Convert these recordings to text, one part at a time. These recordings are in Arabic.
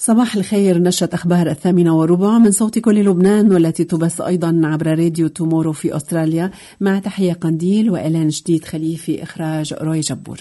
صباح الخير. نشرة أخبار 8:15 من صوت كل لبنان، والتي تبث أيضا عبر راديو تومورو في أستراليا، مع تحية قنديل وإعلان جديد خليفي، إخراج روي جبور.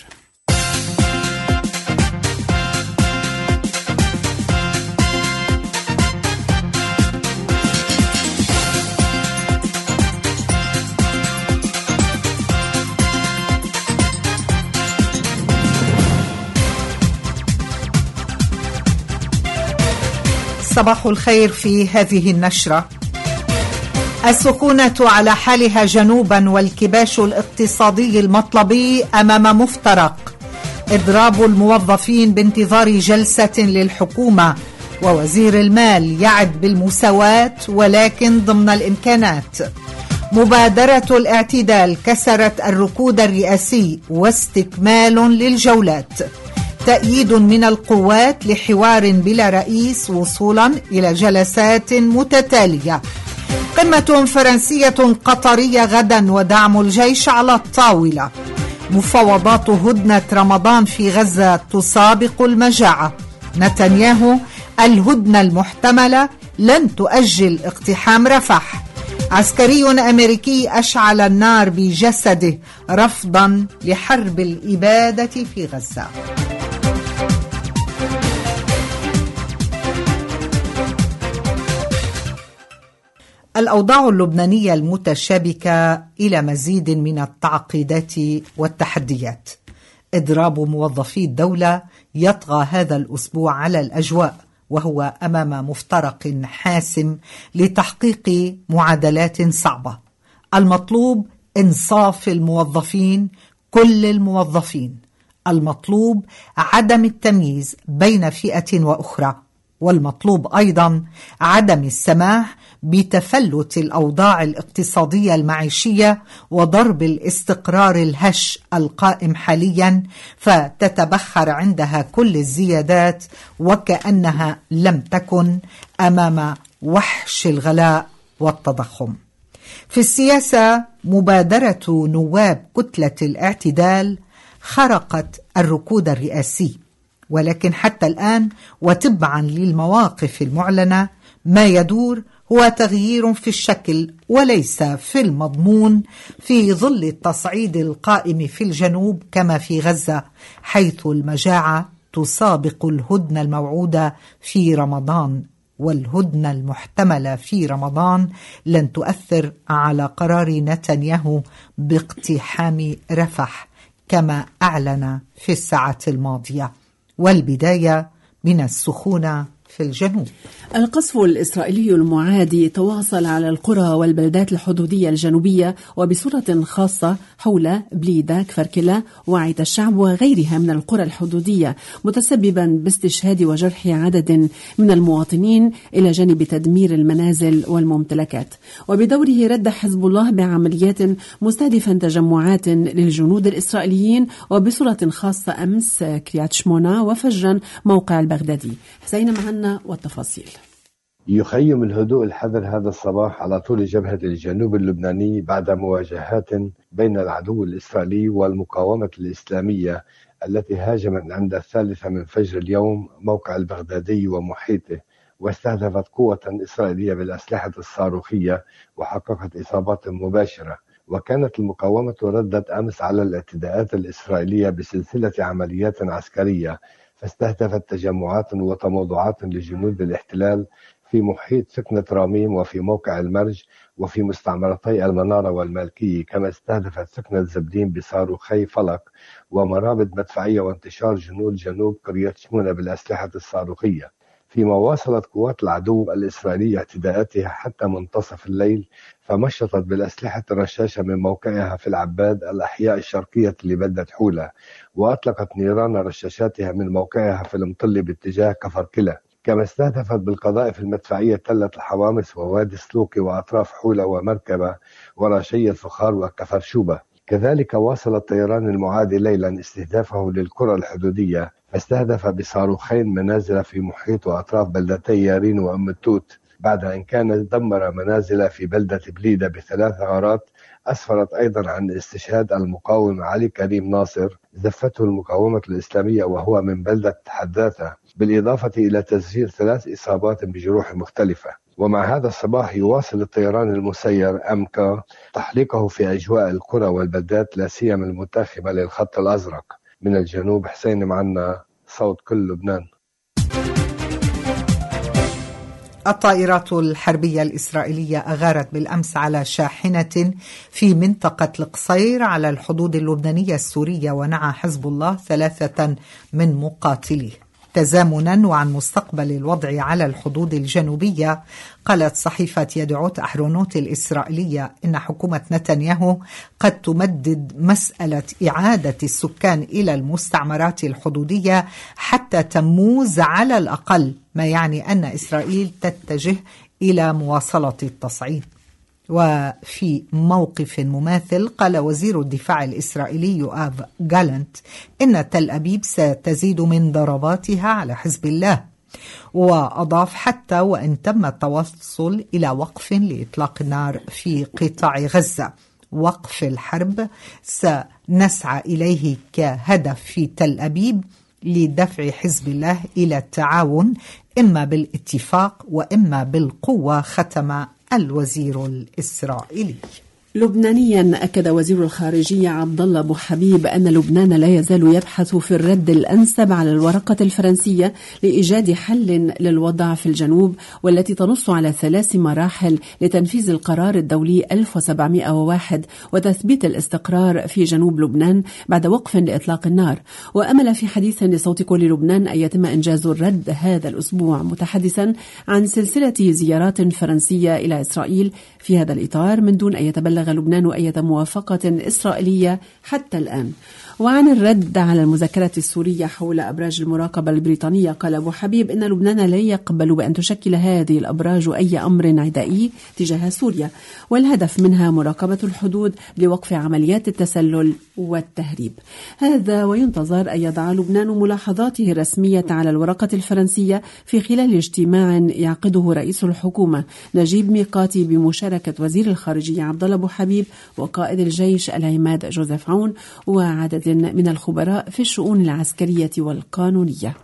صباح الخير. في هذه النشرة: السخونة على حالها جنوبا، والكباش الاقتصادي المطلبي أمام مفترق، إضراب الموظفين بانتظار جلسة للحكومة، ووزير المال يعد بالمساواة ولكن ضمن الإمكانات. مبادرة الاعتدال كسرت الركود الرئاسي واستكمال للجولات. تأييد من القوات لحوار بلا رئيس وصولا إلى جلسات متتالية. قمة فرنسية قطرية غدا ودعم الجيش على الطاولة. مفاوضات هدنة رمضان في غزة تسابق المجاعة. نتنياهو: الهدنة المحتملة لن تؤجل اقتحام رفح. عسكري أمريكي أشعل النار بجسده رفضا لحرب الإبادة في غزة. الأوضاع اللبنانية المتشابكة إلى مزيد من التعقيدات والتحديات. إضراب موظفي الدولة يطغى هذا الأسبوع على الأجواء، وهو أمام مفترق حاسم لتحقيق معادلات صعبة. المطلوب إنصاف الموظفين، كل الموظفين. المطلوب عدم التمييز بين فئة وأخرى، والمطلوب أيضا عدم السماح بتفلت الأوضاع الاقتصادية المعيشية وضرب الاستقرار الهش القائم حاليا، فتتبخر عندها كل الزيادات وكأنها لم تكن أمام وحش الغلاء والتضخم. في السياسة، مبادرة نواب كتلة الاعتدال خرقت الركود الرئاسي، ولكن حتى الآن وتبعا للمواقف المعلنة ما يدور هو تغيير في الشكل وليس في المضمون، في ظل التصعيد القائم في الجنوب كما في غزة، حيث المجاعة تسابق الهدنة الموعودة في رمضان، والهدنة المحتملة في رمضان لن تؤثر على قرار نتنياهو باقتحام رفح كما أعلن في الساعات الماضية. والبداية من السخونة في الجنوب. القصف الإسرائيلي المعادي تواصل على القرى والبلدات الحدودية الجنوبية، وبصورة خاصة حول بليدة، كفر كلا، وعيت الشعب وغيرها من القرى الحدودية، متسببا باستشهاد وجرح عدد من المواطنين إلى جانب تدمير المنازل والممتلكات. وبدوره رد حزب الله بعمليات مستهدفا تجمعات للجنود الإسرائيليين، وبصورة خاصة أمس كريات شمونا وفجرا موقع البغدادي. حسين معنا والتفاصيل. يخيم الهدوء الحذر هذا الصباح على طول جبهة الجنوب اللبناني بعد مواجهات بين العدو الإسرائيلي والمقاومة الإسلامية التي هاجمت عند 3 من فجر اليوم موقع البغدادي ومحيطه، واستهدفت قوة إسرائيلية بالأسلحة الصاروخية وحققت إصابات مباشرة. وكانت المقاومة ردت أمس على الاعتداءات الإسرائيلية بسلسلة عمليات عسكرية، فاستهدفت تجمعات وتموضعات لجنود الاحتلال في محيط سكنة راميم وفي موقع المرج وفي مستعمرتي المنارة والمالكية، كما استهدفت سكنة زبدين بصاروخي فلق ومرابط مدفعية وانتشار جنود جنوب قرية شمونة بالأسلحة الصاروخية. فيما واصلت قوات العدو الإسرائيلي اعتداءاتها حتى منتصف الليل، فمشطت بالأسلحة الرشاشة من موقعها في العباد الأحياء الشرقية لبلدة حولة، وأطلقت نيران رشاشاتها من موقعها في المطلي باتجاه كفر كلا، كما استهدفت بالقذائف المدفعية تلة الحوامس ووادي سلوكي وأطراف حولة ومركبة ورشية فخار وكفر شوبة. كذلك واصل الطيران المعادي ليلا استهدافه للقرى الحدودية، فاستهدف بصاروخين منازل في محيط وأطراف بلدتي يارين وأم التوت بعد أن كان دمر منازل في بلدة بليدة ب3 غارات. أسفرت أيضا عن استشهاد المقاوم علي كريم ناصر زفته المقاومة الإسلامية وهو من بلدة حداثة، بالإضافة إلى تسجيل 3 إصابات بجروح مختلفة. ومع هذا الصباح يواصل الطيران المسير أمكا تحليقه في أجواء القرى والبلدات لا سيما المنتخبة للخط الأزرق. من الجنوب حسين معنا، صوت كل لبنان. الطائرات الحربية الإسرائيلية أغارت بالأمس على شاحنة في منطقة القصير على الحدود اللبنانية السورية، ونعى حزب الله 3 من مقاتليه. تزامنا وعن مستقبل الوضع على الحدود الجنوبية، قالت صحيفة يدعوت أحرونوت الإسرائيلية إن حكومة نتنياهو قد تمدد مسألة إعادة السكان إلى المستعمرات الحدودية حتى تموز على الأقل، ما يعني أن إسرائيل تتجه إلى مواصلة التصعيد. وفي موقف مماثل قال وزير الدفاع الإسرائيلي يؤاف جالنت إن تل أبيب ستزيد من ضرباتها على حزب الله، وأضاف حتى وإن تم التوصل إلى وقف لإطلاق النار في قطاع غزة، وقف الحرب سنسعى إليه كهدف في تل أبيب لدفع حزب الله إلى التعاون إما بالاتفاق وإما بالقوة، ختم الوزير الإسرائيلي. لبنانيا أكد وزير الخارجية عبد الله أبو حبيب أن لبنان لا يزال يبحث في الرد الأنسب على الورقة الفرنسية لإيجاد حل للوضع في الجنوب، والتي تنص على 3 مراحل لتنفيذ القرار الدولي 1701 وتثبيت الاستقرار في جنوب لبنان بعد وقف لإطلاق النار. وأمل في حديث لصوت كل لبنان أن يتم إنجاز الرد هذا الأسبوع، متحدثا عن سلسلة زيارات فرنسية إلى إسرائيل في هذا الإطار من دون أن يتبلغ لبنان أي موافقة إسرائيلية حتى الآن. وعن الرد على المذكرة السورية حول أبراج المراقبة البريطانية، قال أبو حبيب إن لبنان لا يقبل بأن تشكل هذه الأبراج أي أمر عدائي تجاه سوريا، والهدف منها مراقبة الحدود لوقف عمليات التسلل والتهريب. هذا وينتظر أن يضع لبنان ملاحظاته الرسمية على الورقة الفرنسية في خلال اجتماع يعقده رئيس الحكومة نجيب ميقاتي بمشاركة وزير الخارجية عبد الله أبو حبيب وقائد الجيش العماد جوزيف عون وعدد من الخبراء في الشؤون العسكرية والقانونية.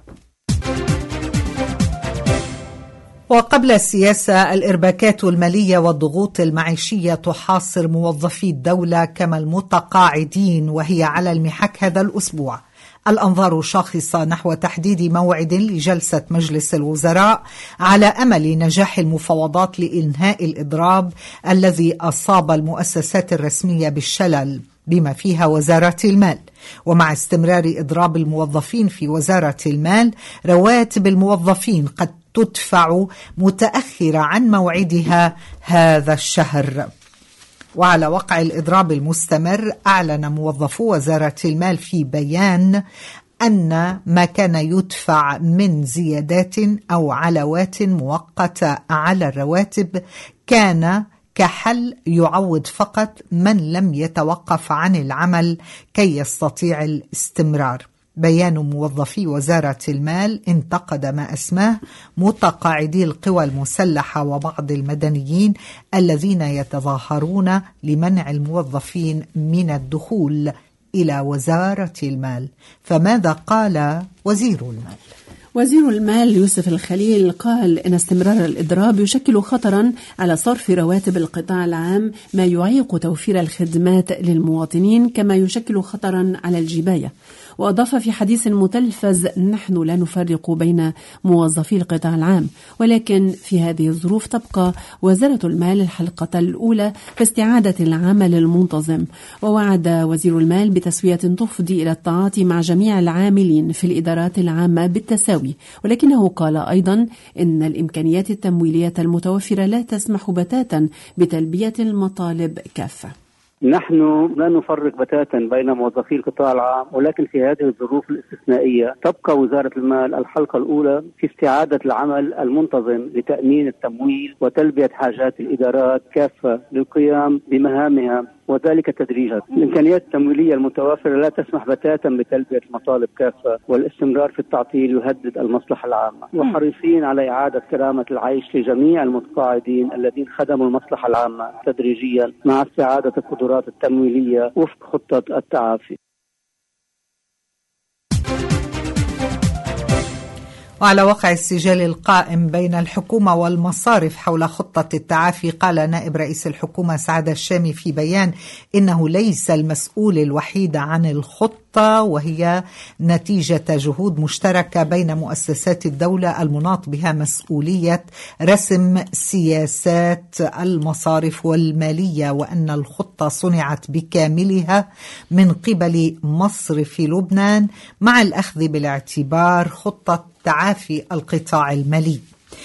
وقبل السياسة، الإرباكات المالية والضغوط المعيشية تحاصر موظفي الدولة كما المتقاعدين وهي على المحك هذا الأسبوع. الأنظار شاخصة نحو تحديد موعد لجلسة مجلس الوزراء على أمل نجاح المفاوضات لإنهاء الإضراب الذي أصاب المؤسسات الرسمية بالشلل بما فيها وزارة المال. ومع استمرار إضراب الموظفين في وزارة المال، رواتب الموظفين قد تدفع متأخرة عن موعدها هذا الشهر. وعلى وقع الإضراب المستمر، أعلن موظفو وزارة المال في بيان أن ما كان يدفع من زيادات أو علاوات مؤقتة على الرواتب كان كحل يعوض فقط من لم يتوقف عن العمل كي يستطيع الاستمرار. بيان موظفي وزارة المال انتقد ما أسماه متقاعدي القوى المسلحة وبعض المدنيين الذين يتظاهرون لمنع الموظفين من الدخول إلى وزارة المال. فماذا قال وزير المال؟ وزير المال يوسف الخليل قال إن استمرار الإضراب يشكل خطرا على صرف رواتب القطاع العام، ما يعيق توفير الخدمات للمواطنين كما يشكل خطرا على الجباية. وأضاف في حديث متلفز: نحن لا نفرق بين موظفي القطاع العام، ولكن في هذه الظروف تبقى وزارة المال الحلقة الأولى في استعادة العمل المنتظم. ووعد وزير المال بتسوية تفضي إلى التعاطي مع جميع العاملين في الإدارات العامة بالتساوي، ولكنه قال أيضا إن الإمكانيات التمويلية المتوفرة لا تسمح بتاتا بتلبية المطالب كافة. نحن لا نفرق بتاتا بين موظفي القطاع العام، ولكن في هذه الظروف الاستثنائية تبقى وزارة المال الحلقة الأولى في استعادة العمل المنتظم لتأمين التمويل وتلبية حاجات الإدارات كافة للقيام بمهامها، وذلك تدريجا. الإمكانيات التمويلية المتوافرة لا تسمح بتاتا بتلبية المطالب كافة، والاستمرار في التعطيل يهدد المصلحة العامة. وحريصين على إعادة كرامة العيش لجميع المتقاعدين الذين خدموا المصلحة العامة تدريجيا مع استعادة القدرات التمويلية وفق خطة التعافي. وعلى وقع السجال القائم بين الحكومة والمصارف حول خطة التعافي، قال نائب رئيس الحكومة سعد الشامي في بيان إنه ليس المسؤول الوحيد عن الخطة، وهي نتيجة جهود مشتركة بين مؤسسات الدولة المناط بها مسؤولية رسم سياسات المصارف والمالية، وأن الخطة صنعت بكاملها من قبل مصرف لبنان مع الأخذ بالاعتبار خطة تعافي القطاع المالي.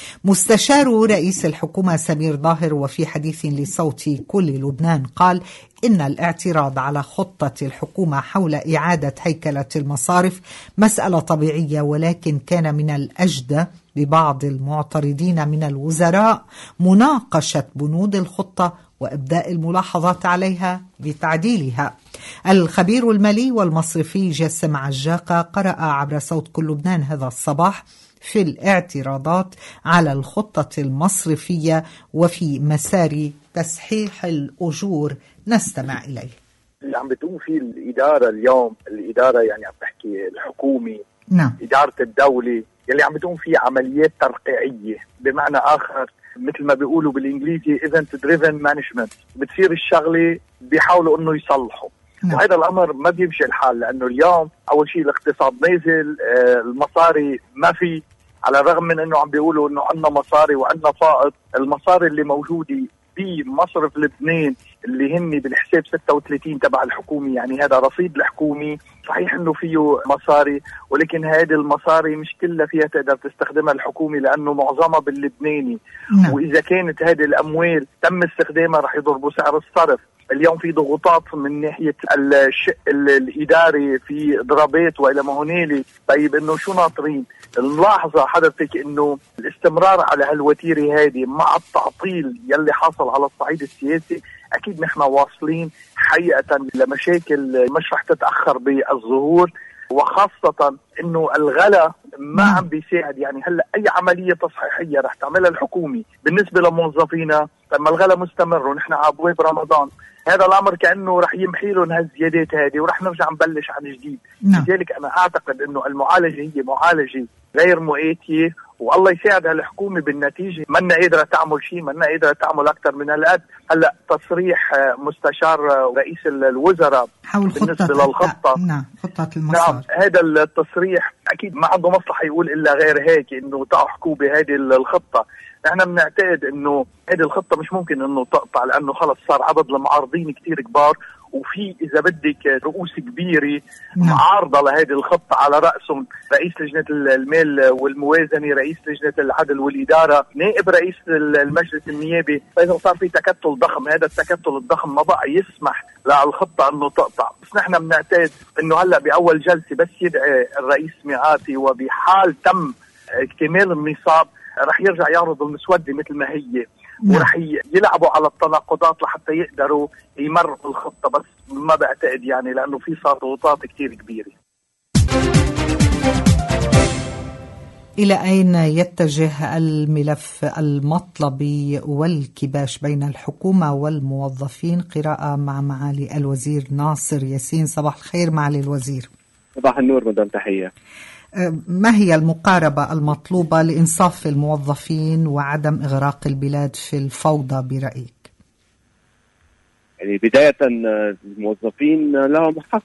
مستشار رئيس الحكومة سمير ظاهر وفي حديث لصوت كل لبنان قال إن الاعتراض على خطة الحكومة حول إعادة هيكلة المصارف مسألة طبيعية، ولكن كان من الأجدى لبعض المعترضين من الوزراء مناقشة بنود الخطة وإبداء الملاحظات عليها بتعديلها. الخبير المالي والمصرفي جاسم عجاقة قرأ عبر صوت كل لبنان هذا الصباح في الاعتراضات على الخطة المصرفية وفي مسار تسحيح الأجور. نستمع إليه. اللي عم بتقوم فيه الإدارة اليوم، الإدارة يعني عم بحكي الحكومي، نعم، إدارة الدولة، يلي عم بتقوم فيه عمليات ترقيعية، بمعنى آخر مثل ما بيقولوا بالإنجليزي event driven management. بتصير الشغلة بيحاولوا إنه يصلحوا. وهذا الأمر ما بيمشي الحال، لأنه اليوم أول شيء الاقتصاد نازل، المصاري ما في، على الرغم من إنه عم بيقولوا إنه عنا مصاري وعنا فائض. المصاري اللي موجودة بمصرف لبنان اللي هن بالحساب 36 تبع الحكومي، يعني هذا رصيد الحكومي، صحيح انه فيه مصاري، ولكن هذه المصاري مش كلها فيها تقدر تستخدمها الحكومي لانه معظمها باللبناني. واذا كانت هذه الاموال تم استخدامها رح يضربوا سعر الصرف. اليوم في ضغوطات من ناحية الشق الإداري، في ضربات وإلى ما هنالك. طيب إنه شو ناطرين؟ الملاحظة حضرتك إنه الاستمرار على هالوتيرة هذه مع التعطيل يلي حاصل على الصعيد السياسي، أكيد نحن واصلين حقيقة لمشاكل مش رح تتأخر بالظهور، وخاصة إنه الغلا ما عم بيساعد. يعني هلا أي عملية تصحيحية رح تعملها الحكومة بالنسبة لموظفينا لما الغلا مستمر ونحن على أبواب رمضان، هذا الأمر كأنه رح يمحي لهم هالزيادات هذه ورح نرجع نبلش عن جديد. لذلك أنا أعتقد إنه المعالجة هي معالجة غير مؤاتية، والله يساعد هالحكومة بالنتيجة. منا قادرة تعمل شيء، منا قادرة تعمل أكثر من هالقد. هلا تصريح مستشار رئيس الوزراء بالنسبة للخطة، خطة المصاري، نعم، هذا التصريح أكيد ما عنده مصلحة يقول إلا غير هيك، إنه تحكوا بهذه الخطة. نحن بنعتقد إنه هذه الخطة مش ممكن إنه تقطع، لأنه خلص صار عدد المعارضين كتير كبار، وفي إذا بدك رؤوس كبيرة معارضة لهذه الخطة، على رأسهم رئيس لجنة المال والموازنة، رئيس لجنة العدل والإدارة، نائب رئيس المجلس النيابي. فإذا صار في تكتل ضخم، هذا التكتل الضخم ما بقى يسمح للخطة أنه تقطع. بس نحن بنعتقد أنه هلأ بأول جلسة بس يدعي الرئيس ميقاتي، وبحال تم اكتمال النصاب رح يرجع يعرض المسودة مثل ما هي، ورح يلعبوا على التناقضات لحتى يقدروا يمروا الخطة. بس ما بعتقد يعني، لأنه في صار ضغوطات كتير كبيرة. إلى أين يتجه الملف المطلبي والكباش بين الحكومة والموظفين؟ قراءة مع معالي الوزير ناصر ياسين. صباح الخير معالي الوزير. صباح النور مدام، تحية. ما هي المقاربة المطلوبة لإنصاف الموظفين وعدم إغراق البلاد في الفوضى برأيك؟ يعني بداية الموظفين لهم حق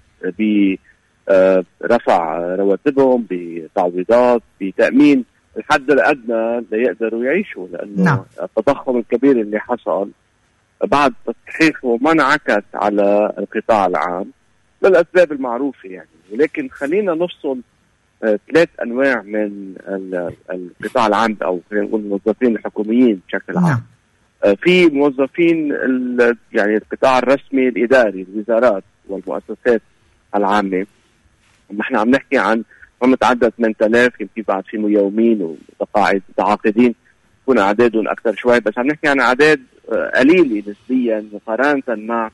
برفع رواتبهم، بتعويضات، بتأمين الحد الأدنى ليقدروا يعيشوا، لأنه التضخم الكبير اللي حصل بعد تصحيحه ما انعكس على القطاع العام للأسباب المعروفة يعني. ولكن خلينا نفصل 3 أنواع من القطاع العام، أو خلينا نقول الموظفين الحكوميين بشكل عام. في موظفين يعني القطاع الرسمي الإداري، الوزارات والمؤسسات العامة، نحن عم نحكي عن ما متعدد 8000، يمكن بعد في ميومين ومتعاقدين يكون أعدادهم أكثر شوي، بس عم نحكي عن أعداد قليلة نسبيا مقارنة مع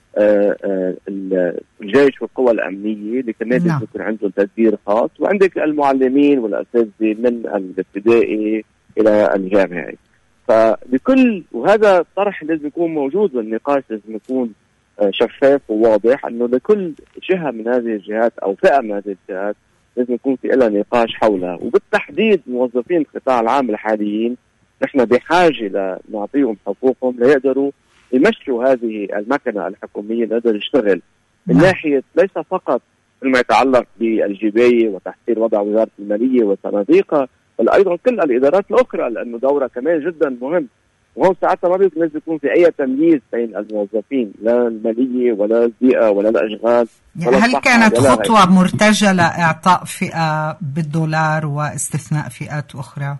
الجيش والقوى الأمنية اللي كمان لازم يكون عندهم تدبير خاص، وعندك المعلمين والأساتذة من الابتدائي إلى الجامعي. فبكل وهذا طرح لازم يكون موجود، والنقاش لازم يكون شفاف وواضح انه لكل جهه من هذه الجهات او فئه من هذه الجهات لازم يكون في لها نقاش حولها. وبالتحديد موظفين القطاع العام الحاليين نحن بحاجه لنعطيهم حقوقهم ليقدروا يمشوا هذه المكنه الحكوميه، ليقدروا يشتغل من ناحيه ليس فقط فيما يتعلق بالجبايه وتحسين وضع وزاره الماليه وصناديقها، بل ايضا كل الادارات الاخرى، لانه دورها كمان جدا مهم. وهون ساعتها ما بيكون لازم يكون في اي تمييز بين الموظفين، لا الماليه ولا البيئه ولا الاشغال. هل كانت خطوه مرتجله اعطاء فئه بالدولار واستثناء فئات اخرى؟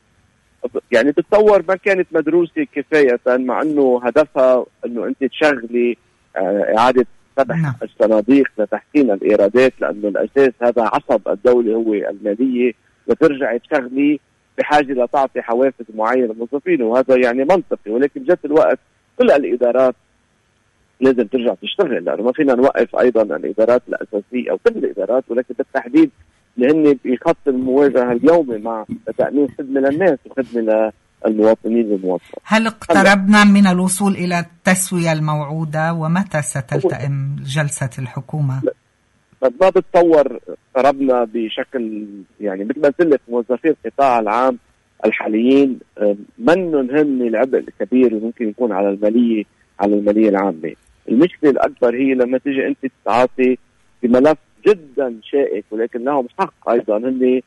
يعني بتصور ما كانت مدروسه كفايه، مع انه هدفها انه انت تشغلي اعاده فتح الصناديق لتحسين الايرادات، لانه الاساس هذا عصب الدوله هو الماليه، وترجع تشغلي بحاجه لتعطي حوافز معينه للموظفين، وهذا يعني منطقي. ولكن بذات الوقت كل الادارات لازم ترجع تشتغل، لانه ما فينا نوقف ايضا الادارات الاساسيه او كل الادارات، ولكن بالتحديد اللي هن بخط المواجهه اليومي مع تامين خدمه للناس وخدمه للمواطنين والمواطنات. هل اقتربنا من الوصول الى التسويه الموعوده، ومتى ستلتئم جلسه الحكومه؟ ما بتصور قربنا بشكل يعني مثل ما قلت لك، موظفي القطاع العام الحاليين منهم هم العبء الكبير اللي ممكن يكون على الماليه العامه. المشكله الاكبر هي لما تيجي انت تعاطي بملف جدا شائك، ولكن لهم حق ايضا هن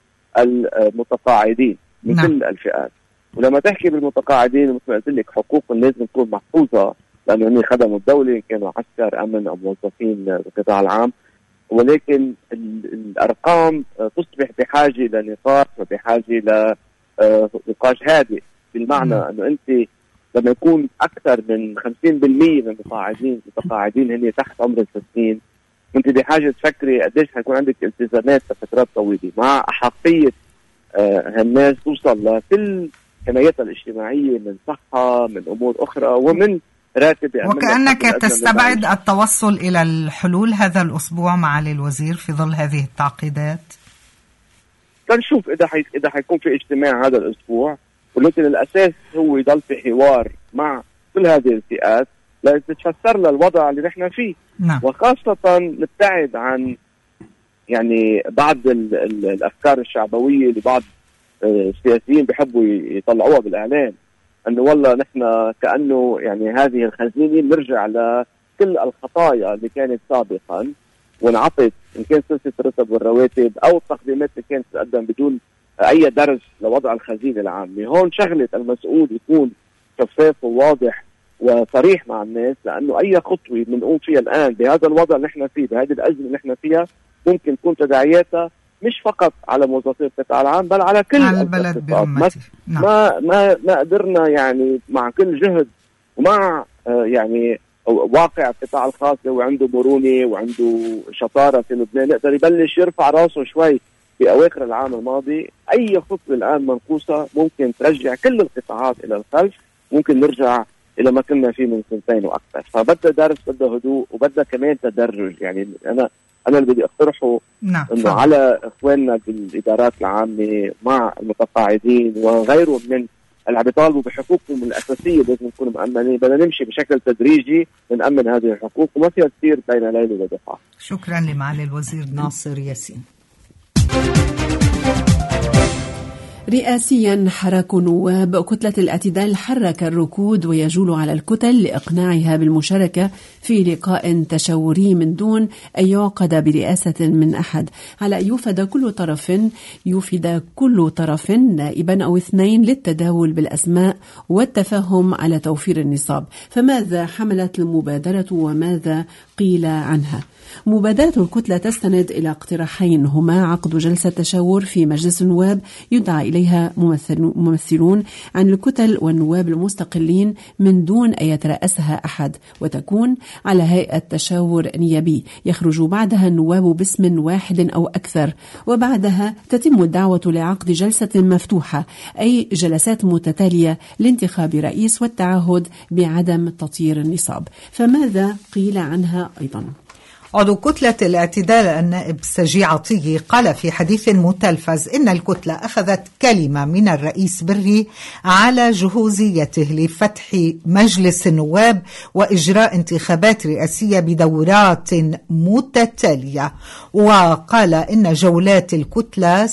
المتقاعدين من كل الفئات. ولما تحكي بالمتقاعدين مثل ما قلت لك حقوقهم لازم تكون محفوظه، لانه هن خدموا الدوله، كانوا عسكر امن او موظفين القطاع العام. ولكن الأرقام تصبح بحاجة لنقاش وبحاجة لنقاش هادئ، بالمعنى أنه أنت لما يكون أكثر من 50% من المتقاعدين هن تحت عمر 60، أنت بحاجة تفكري قديش حيكون عندك التزامات لفترات طويلة، مع أحقية هالناس توصل لكل حمايتها الاجتماعية من صحة، من أمور أخرى، ومن راتب. وكأنك تستبعد التوصل إلى الحلول هذا الأسبوع معالي الوزير في ظل هذه التعقيدات؟ نشوف إذا حيكون في اجتماع هذا الأسبوع، ولكن الأساس هو يضل في حوار مع كل هذه الفئات لتتفسر لها الوضع اللي نحن فيه. وخاصة نبتعد عن يعني بعض الأفكار الشعبوية اللي بعض السياسيين بيحبوا يطلعوها بالإعلام، أنه والله نحن كأنه يعني هذه الخزينة نرجع لكل الخطايا اللي كانت سابقا ونعطت إن كان سلسلة الراتب والرواتب أو التقديمات اللي كانت تقدم بدون أي درس لوضع الخزينة العامة. هون شغلة المسؤول يكون شفاف وواضح وصريح مع الناس، لأنه أي خطوة بنقوم فيها الآن بهذا الوضع اللي نحن فيه، بهذه الأزمة اللي نحن فيها، ممكن تكون تداعياتها مش فقط على موظفي القطاع العام بل على كل البلد بأمته. ما قدرنا يعني مع كل جهد ومع يعني واقع القطاع الخاص هو عنده مرونة وعنده شطارة في لبنان، يقدر يبلش يرفع راسه شوي في أواخر العام الماضي. أي خطوة الآن منقوصة ممكن ترجع كل القطاعات إلى الخلف، ممكن نرجع إلى ما كنا فيه من سنتين وأكثر. فبدأ درس، بدأ هدوء، وبدأ كمان تدرج. يعني أنا اللي بدي أقترحه إنه على إخواننا بالإدارات العامة مع المتقاعدين وغيرهم من اللي بيطالبوا بحقوقهم الأساسية لازم نكون مأمنين، بدنا نمشي بشكل تدريجي نأمن هذه الحقوق، وما فيها تصير بين ليل وضحى. شكرا لمعالي الوزير ناصر ياسين. رئاسيا حراك نواب كتلة الاعتدال حرك الركود ويجول على الكتل لإقناعها بالمشاركة في لقاء تشاوري من دون أن يعقد برئاسة من أحد، على أن يوفد كل طرف نائبا أو اثنين للتداول بالأسماء والتفاهم على توفير النصاب. فماذا حملت المبادرة وماذا قيل عنها؟ مبادرة الكتلة تستند إلى اقتراحين، هما عقد جلسة تشاور في مجلس النواب يدعى إليه عليها ممثلون عن الكتل والنواب المستقلين من دون أن يترأسها أحد، وتكون على هيئة تشاور نيابي يخرج بعدها النواب باسم واحد أو أكثر، وبعدها تتم الدعوة لعقد جلسة مفتوحة، أي جلسات متتالية لانتخاب رئيس والتعهد بعدم تطيير النصاب. فماذا قيل عنها أيضا؟ عضو كتلة الاعتدال النائب سجي عطية قال في حديث متلفز إن الكتلة أخذت كلمة من الرئيس بري على جهوزيته لفتح مجلس النواب وإجراء انتخابات رئاسية بدورات متتالية، وقال إن جولات الكتلة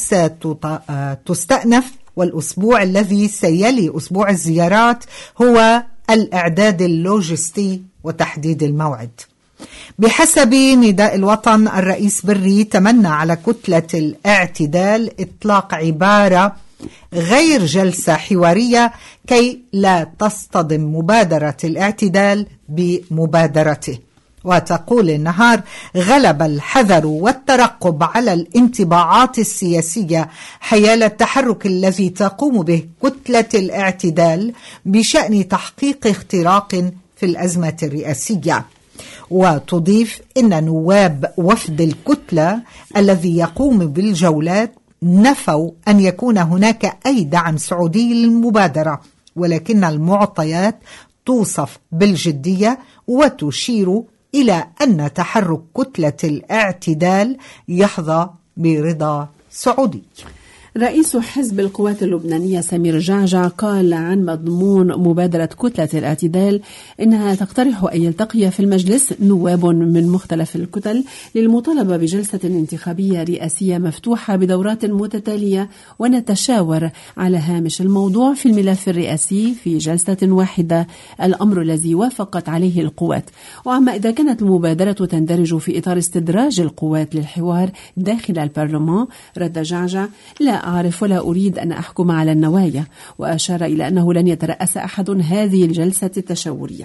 ستستأنف، والأسبوع الذي سيلي أسبوع الزيارات هو الإعداد اللوجستي وتحديد الموعد. بحسب نداء الوطن، الرئيس بري تمنى على كتلة الاعتدال إطلاق عبارة غير جلسة حوارية كي لا تصطدم مبادرة الاعتدال بمبادرته. وتقول النهار: غلب الحذر والترقب على الانطباعات السياسية حيال التحرك الذي تقوم به كتلة الاعتدال بشأن تحقيق اختراق في الأزمة الرئاسية. وتضيف إن نواب وفد الكتلة الذي يقوم بالجولات نفوا أن يكون هناك أي دعم سعودي للمبادرة، ولكن المعطيات توصف بالجدية وتشير إلى أن تحرك كتلة الاعتدال يحظى برضا سعودي. رئيس حزب القوات اللبنانية سمير جعجع قال عن مضمون مبادرة كتلة الاعتدال إنها تقترح أن يلتقي في المجلس نواب من مختلف الكتل للمطالبة بجلسة انتخابية رئاسية مفتوحة بدورات متتالية، ونتشاور على هامش الموضوع في الملف الرئاسي في جلسة واحدة، الأمر الذي وافقت عليه القوات. وأما إذا كانت المبادرة تندرج في إطار استدراج القوات للحوار داخل البرلمان، رد جعجع: لا أعرف ولا أريد أن أحكم على النوايا، وأشار إلى أنه لن يترأس أحد هذه الجلسة التشاورية.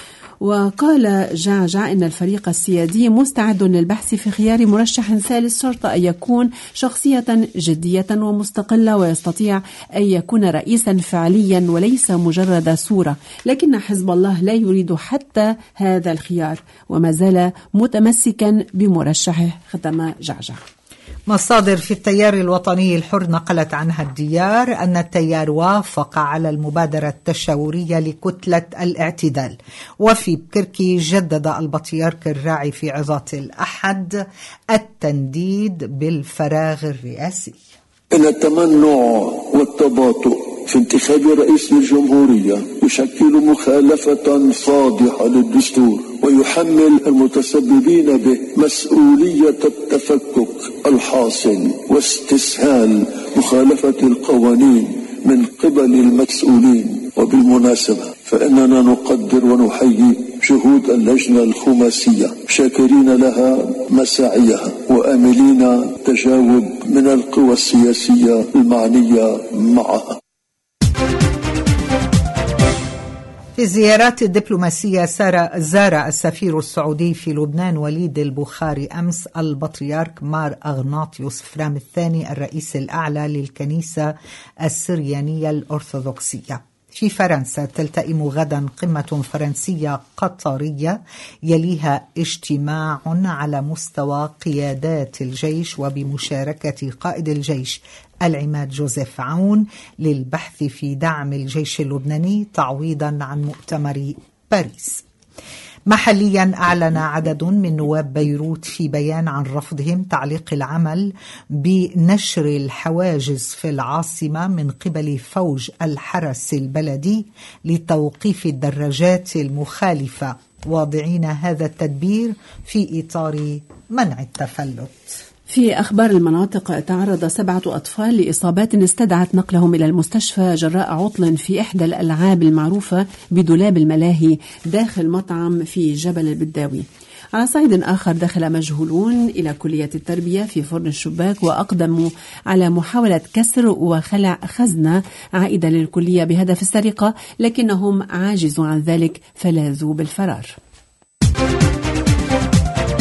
وقال جعجع إن الفريق السيادي مستعد للبحث في خيار مرشح ثالث، شرط أن يكون شخصية جدية ومستقلة ويستطيع أن يكون رئيسا فعليا وليس مجرد صورة، لكن حزب الله لا يريد حتى هذا الخيار وما زال متمسكا بمرشحه، ختم جعجع. مصادر في التيار الوطني الحر نقلت عنها الديار أن التيار وافق على المبادرة التشاورية لكتلة الاعتدال. وفي بكركي جدد البطيارك الراعي في عظات الأحد التنديد بالفراغ الرئاسي. إن التمنع والتباطؤ في انتخاب رئيس للجمهورية يشكل مخالفة فاضحة للدستور، ويحمل المتسببين به مسؤولية التفكك الحاصل واستسهال مخالفة القوانين من قبل المسؤولين. وبالمناسبة فإننا نقدر ونحيي جهود اللجنة الخماسية، شاكرين لها مساعيها وآملين تجاوب من القوى السياسية المعنية معها. في الزيارات الدبلوماسية زار السفير السعودي في لبنان وليد البخاري أمس البطريرك مار أغناطيوس فرام الثاني الرئيس الأعلى للكنيسة السريانية الأرثوذكسية. في فرنسا تلتئم غدا قمة فرنسية قطرية يليها اجتماع على مستوى قيادات الجيش وبمشاركة قائد الجيش العماد جوزيف عون للبحث في دعم الجيش اللبناني تعويضا عن مؤتمر باريس. محليا أعلن عدد من نواب بيروت في بيان عن رفضهم تعليق العمل بنشر الحواجز في العاصمة من قبل فوج الحرس البلدي لتوقيف الدراجات المخالفة، واضعين هذا التدبير في إطار منع التفلت. في أخبار المناطق، تعرض 7 أطفال لإصابات استدعت نقلهم إلى المستشفى جراء عطل في إحدى الألعاب المعروفة بدولاب الملاهي داخل مطعم في جبل البداوي. على صعيد آخر، دخل مجهولون إلى كلية التربية في فرن الشباك وأقدموا على محاولة كسر وخلع خزنة عائدة للكلية بهدف السرقة، لكنهم عاجزوا عن ذلك فلاذوا بالفرار.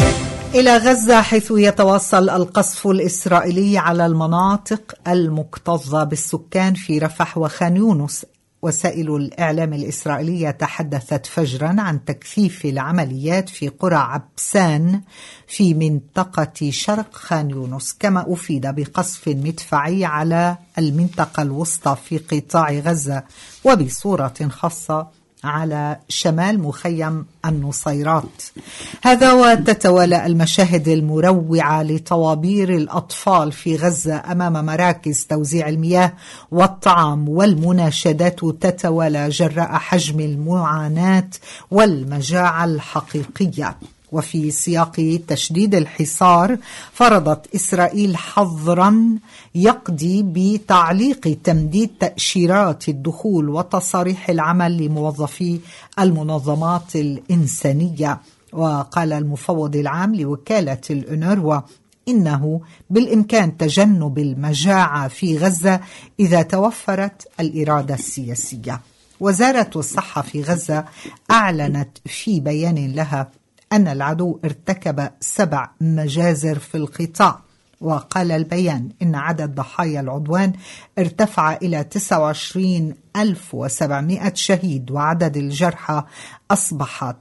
إلى غزة، حيث يتواصل القصف الإسرائيلي على المناطق المكتظة بالسكان في رفح وخان يونس. وسائل الإعلام الإسرائيلية تحدثت فجرا عن تكثيف العمليات في قرى عبسان في منطقة شرق خان يونس، كما أفيد بقصف مدفعي على المنطقة الوسطى في قطاع غزة، وبصورة خاصة على شمال مخيم النصيرات. هذا وتتوالى المشاهد المروعة لطوابير الأطفال في غزة أمام مراكز توزيع المياه والطعام، والمناشدات تتوالى جراء حجم المعاناة والمجاعة الحقيقية. وفي سياق تشديد الحصار، فرضت إسرائيل حظرا يقضي بتعليق تمديد تأشيرات الدخول وتصاريح العمل لموظفي المنظمات الإنسانية. وقال المفوض العام لوكالة الأونروا إنه بالإمكان تجنب المجاعة في غزة إذا توفرت الإرادة السياسية. وزارة الصحة في غزة أعلنت في بيان لها أن العدو ارتكب 7 مجازر في القطاع. وقال البيان إن عدد ضحايا العدوان ارتفع إلى 29,700 شهيد، وعدد الجرحى أصبح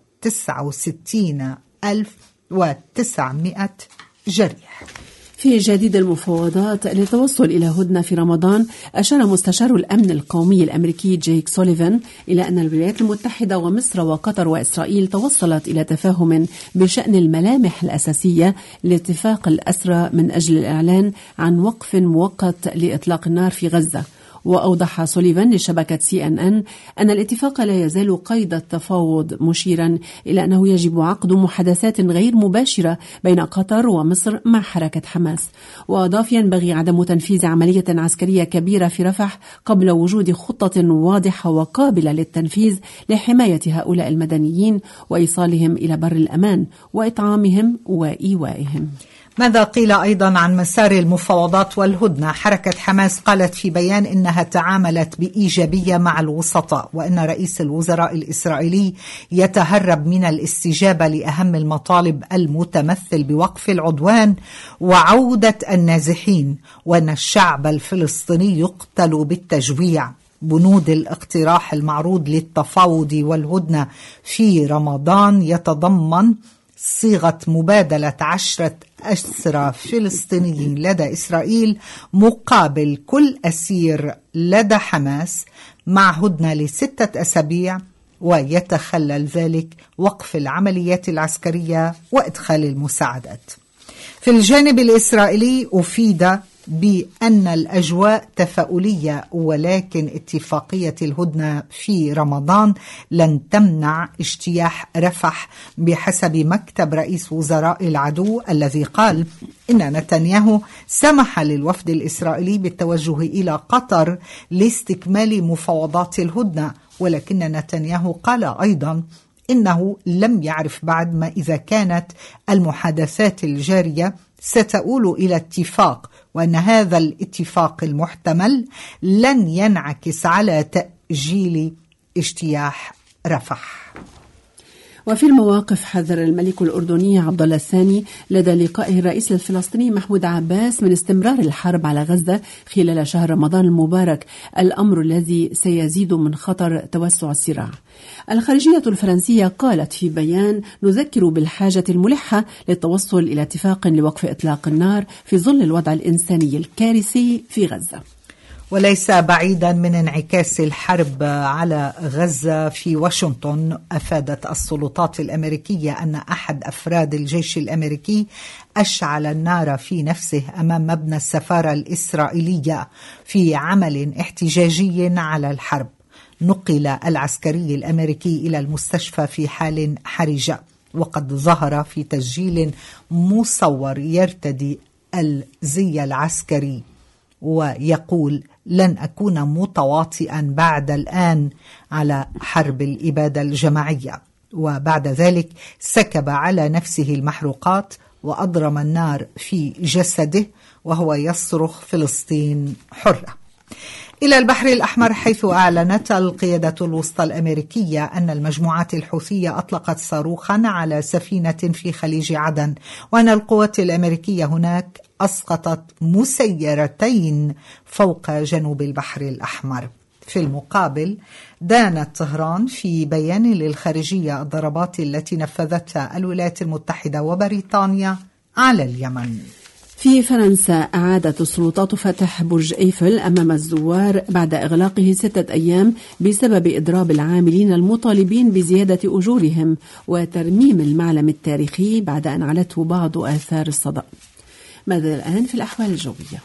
69,900 جريح. في جديد المفاوضات للتوصل إلى هدنة في رمضان، أشار مستشار الأمن القومي الأمريكي جيك سوليفان إلى أن الولايات المتحدة ومصر وقطر وإسرائيل توصلت إلى تفاهم بشأن الملامح الأساسية لاتفاق الأسرى من أجل الإعلان عن وقف مؤقت لإطلاق النار في غزة. وأوضح سوليفان لشبكة CNN أن الاتفاق لا يزال قيد التفاوض، مشيرا إلى أنه يجب عقد محادثات غير مباشرة بين قطر ومصر مع حركة حماس. وأضاف ينبغي عدم تنفيذ عملية عسكرية كبيرة في رفح قبل وجود خطة واضحة وقابلة للتنفيذ لحماية هؤلاء المدنيين وإيصالهم إلى بر الأمان وإطعامهم وإيوائهم. ماذا قيل أيضا عن مسار المفاوضات والهدنة؟ حركة حماس قالت في بيان إنها تعاملت بإيجابية مع الوسطاء، وإن رئيس الوزراء الإسرائيلي يتهرب من الاستجابة لأهم المطالب المتمثل بوقف العدوان وعودة النازحين، وأن الشعب الفلسطيني يقتل بالتجويع. بنود الاقتراح المعروض للتفاوض والهدنة في رمضان يتضمن صيغة مبادلة 10 أسرى فلسطينيين لدى إسرائيل مقابل كل أسير لدى حماس، مع هدنة ل6 أسابيع، ويتخلل ذلك وقف العمليات العسكرية وإدخال المساعدات. في الجانب الإسرائيلي أفيد بأن الأجواء تفاؤلية، ولكن اتفاقية الهدنة في رمضان لن تمنع اجتياح رفح، بحسب مكتب رئيس وزراء العدو الذي قال إن نتنياهو سمح للوفد الإسرائيلي بالتوجه إلى قطر لاستكمال مفاوضات الهدنة. ولكن نتنياهو قال أيضا إنه لم يعرف بعد ما إذا كانت المحادثات الجارية ستؤول إلى اتفاق، وأن هذا الاتفاق المحتمل لن ينعكس على تأجيل اجتياح رفح. وفي المواقف، حذر الملك الأردني عبد الله الثاني لدى لقائه الرئيس الفلسطيني محمود عباس من استمرار الحرب على غزة خلال شهر رمضان المبارك، الأمر الذي سيزيد من خطر توسع الصراع. الخارجية الفرنسية قالت في بيان: نذكر بالحاجة الملحة للتوصل إلى اتفاق لوقف إطلاق النار في ظل الوضع الإنساني الكارثي في غزة. وليس بعيدا من انعكاس الحرب على غزة في واشنطن، أفادت السلطات الأمريكية أن أحد أفراد الجيش الأمريكي أشعل النار في نفسه أمام مبنى السفارة الإسرائيلية في عمل احتجاجي على الحرب. نقل العسكري الأمريكي إلى المستشفى في حال حرجة، وقد ظهر في تسجيل مصور يرتدي الزي العسكري ويقول: لن أكون متواطئا بعد الآن على حرب الإبادة الجماعية. وبعد ذلك سكب على نفسه المحروقات وأضرم النار في جسده وهو يصرخ: فلسطين حرة. إلى البحر الأحمر، حيث أعلنت القيادة الوسطى الأمريكية أن المجموعات الحوثية أطلقت صاروخا على سفينة في خليج عدن، وأن القوات الأمريكية هناك أسقطت مسيرتين فوق جنوب البحر الأحمر. في المقابل، دانت طهران في بيان للخارجية الضربات التي نفذتها الولايات المتحدة وبريطانيا على اليمن. في فرنسا أعادت السلطات فتح برج إيفل أمام الزوار بعد إغلاقه 6 أيام بسبب إضراب العاملين المطالبين بزيادة أجورهم وترميم المعلم التاريخي بعد أن علته بعض آثار الصدأ. ماذا الآن في الأحوال الجوية؟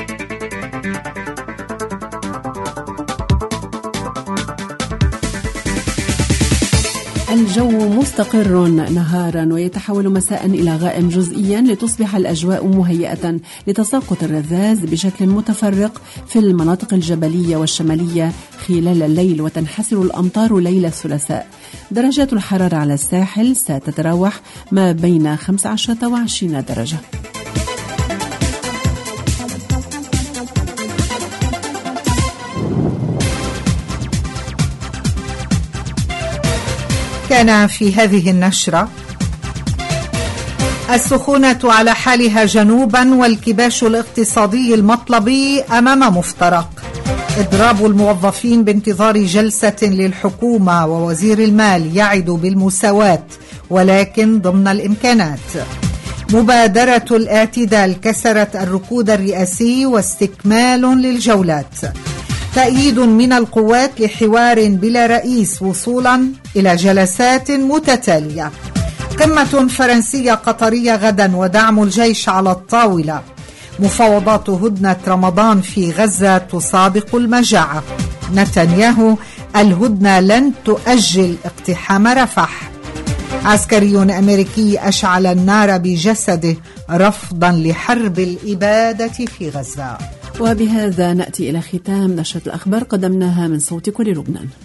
الجو مستقر نهارا ويتحول مساء إلى غائم جزئيا لتصبح الأجواء مهيئة لتساقط الرذاذ بشكل متفرق في المناطق الجبلية والشمالية خلال الليل، وتنحسر الأمطار ليلة الثلاثاء. درجات الحرارة على الساحل ستتراوح ما بين 15 و20 درجة. كان في هذه النشرة: السخونة على حالها جنوبا والكباش الاقتصادي المطلبي أمام مفترق، إضراب الموظفين بانتظار جلسة للحكومة، ووزير المال يعد بالمساواة ولكن ضمن الإمكانات. مبادرة الاعتدال كسرت الركود الرئاسي واستكمال للجولات. تأييد من القوات لحوار بلا رئيس وصولا إلى جلسات متتالية. قمة فرنسية قطرية غدا ودعم الجيش على الطاولة. مفاوضات هدنة رمضان في غزة تسابق المجاعة. نتنياهو: الهدنة لن تؤجل اقتحام رفح. عسكري أمريكي أشعل النار بجسده رفضا لحرب الإبادة في غزة. وبهذا نأتي إلى ختام نشرة الأخبار قدمناها من صوت كل لبنان.